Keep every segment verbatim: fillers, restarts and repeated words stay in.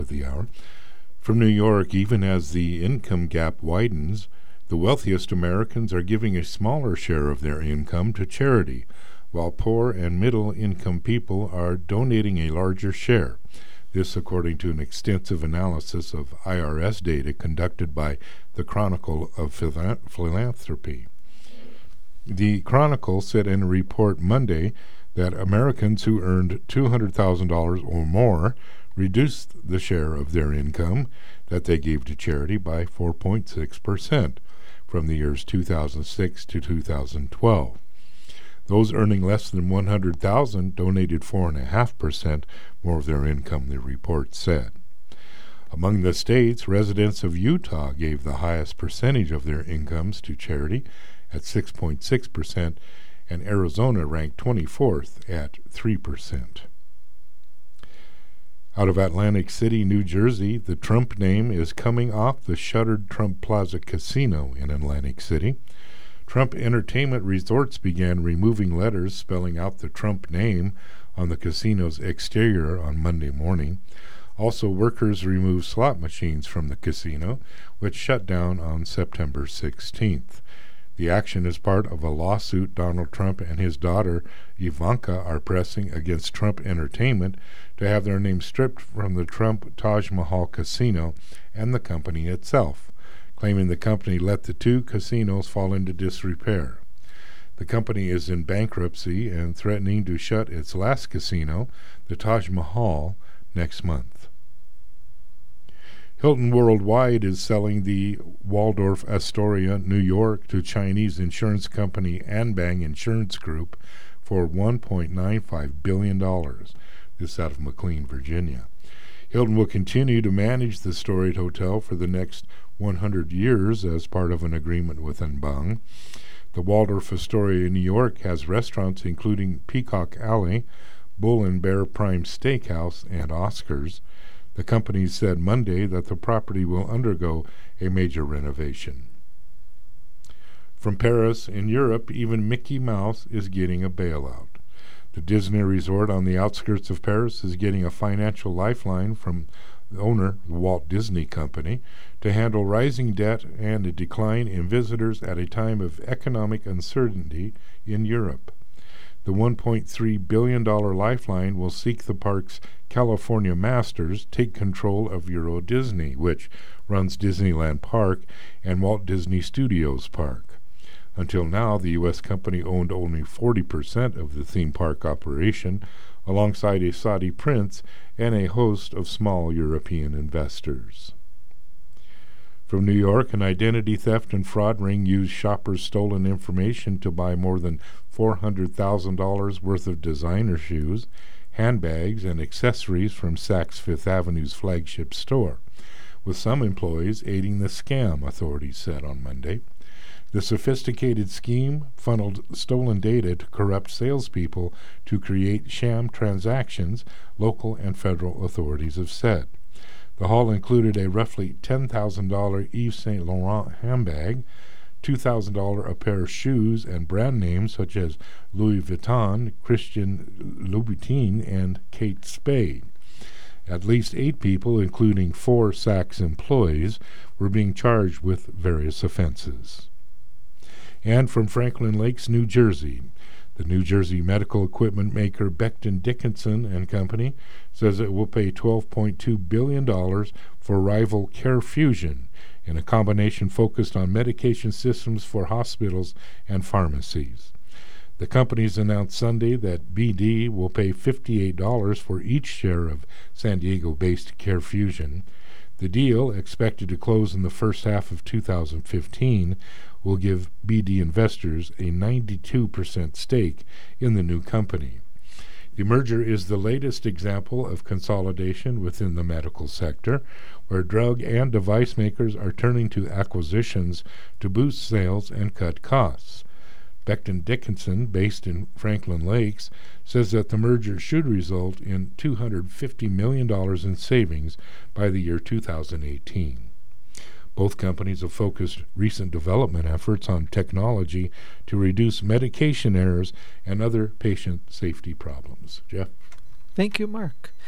of the hour. From New York, even as the income gap widens, the wealthiest Americans are giving a smaller share of their income to charity, while poor and middle-income people are donating a larger share. This according to an extensive analysis of I R S data conducted by the Chronicle of Phila- Philanthropy. The Chronicle said in a report Monday that Americans who earned two hundred thousand dollars or more reduced the share of their income that they gave to charity by four point six percent from the years two thousand six to two thousand twelve. Those earning less than one hundred thousand dollars donated four point five percent more of their income, the report said. Among the states, residents of Utah gave the highest percentage of their incomes to charity at six point six percent, and Arizona ranked twenty-fourth at three percent. Out of Atlantic City, New Jersey, the Trump name is coming off the shuttered Trump Plaza Casino in Atlantic City. Trump Entertainment Resorts began removing letters spelling out the Trump name on the casino's exterior on Monday morning. Also, workers removed slot machines from the casino, which shut down on September sixteenth. The action is part of a lawsuit Donald Trump and his daughter Ivanka are pressing against Trump Entertainment to have their name stripped from the Trump Taj Mahal Casino and the company itself, claiming the company let the two casinos fall into disrepair. The company is in bankruptcy and threatening to shut its last casino, the Taj Mahal, next month. Hilton Worldwide is selling the Waldorf Astoria, New York, to Chinese insurance company Anbang Insurance Group for one point nine five billion dollars. This out of McLean, Virginia. Hilton will continue to manage the storied hotel for the next one hundred years as part of an agreement with Anbang. The Waldorf Astoria, New York, has restaurants including Peacock Alley, Bull and Bear Prime Steakhouse, and Oscars. The company said Monday that the property will undergo a major renovation. From Paris, in Europe, even Mickey Mouse is getting a bailout. The Disney resort on the outskirts of Paris is getting a financial lifeline from the owner, the Walt Disney Company, to handle rising debt and a decline in visitors at a time of economic uncertainty in Europe. The one point three billion dollars lifeline will seek the park's California Masters take control of Euro Disney, which runs Disneyland Park and Walt Disney Studios Park. Until now, the U S company owned only forty percent of the theme park operation, alongside a Saudi prince and a host of small European investors. From New York, an identity theft and fraud ring used shoppers' stolen information to buy more than four hundred thousand dollars worth of designer shoes, handbags, and accessories from Saks Fifth Avenue's flagship store, with some employees aiding the scam, authorities said on Monday. The sophisticated scheme funneled stolen data to corrupt salespeople to create sham transactions, local and federal authorities have said. The haul included a roughly ten thousand dollars Yves Saint Laurent handbag, two thousand dollars a pair of shoes, and brand names such as Louis Vuitton, Christian Louboutin, and Kate Spade. At least eight people, including four Saks employees, were being charged with various offenses. And from Franklin Lakes, New Jersey, the New Jersey medical equipment maker Becton Dickinson and Company says it will pay twelve point two billion dollars for rival CareFusion in a combination focused on medication systems for hospitals and pharmacies. The companies announced Sunday that B D will pay fifty-eight dollars for each share of San Diego-based CareFusion. The deal, expected to close in the first half of two thousand fifteen, will give B D investors a ninety-two percent stake in the new company. The merger is the latest example of consolidation within the medical sector, where drug and device makers are turning to acquisitions to boost sales and cut costs. Becton Dickinson, based in Franklin Lakes, says that the merger should result in two hundred fifty million dollars in savings by the year two thousand eighteen. Both companies have focused recent development efforts on technology to reduce medication errors and other patient safety problems. Jeff? Thank you, Mark.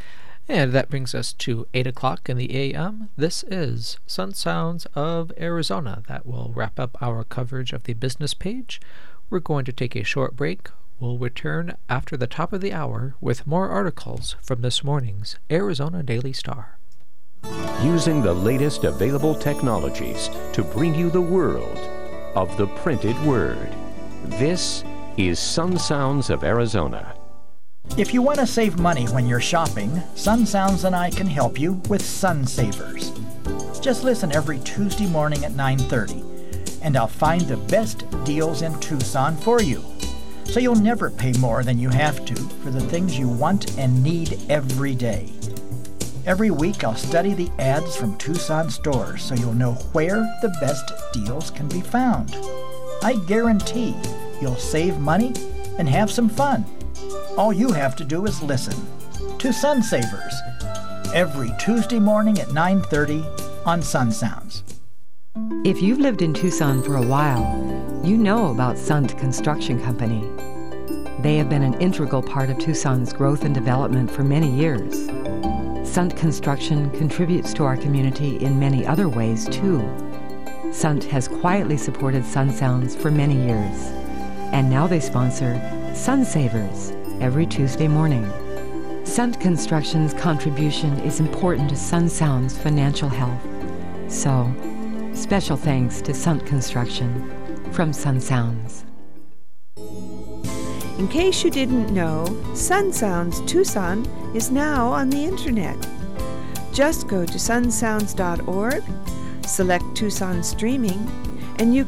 And that brings us to eight o'clock in the A M. This is Sun Sounds of Arizona. That will wrap up our coverage of the business page. We're going to take a short break. We'll return after the top of the hour with more articles from this morning's Arizona Daily Star. Using the latest available technologies to bring you the world of the printed word. This is Sun Sounds of Arizona. If you want to save money when you're shopping, Sun Sounds and I can help you with Sun Savers. Just listen every Tuesday morning at nine thirty, and I'll find the best deals in Tucson for you. So you'll never pay more than you have to for the things you want and need every day. Every week I'll study the ads from Tucson stores so you'll know where the best deals can be found. I guarantee you'll save money and have some fun. All you have to do is listen to Sun Savers every Tuesday morning at nine thirty on Sun Sounds. If you've lived in Tucson for a while, you know about Sunt Construction Company. They have been an integral part of Tucson's growth and development for many years. Sunt Construction contributes to our community in many other ways, too. Sunt has quietly supported Sun Sounds for many years, and now they sponsor Sun Savers every Tuesday morning. Sunt Construction's contribution is important to Sun Sounds' financial health. So, special thanks to Sunt Construction from Sun Sounds. In case you didn't know, Sun Sounds Tucson is now on the internet. Just go to sun sounds dot org, select Tucson Streaming, and you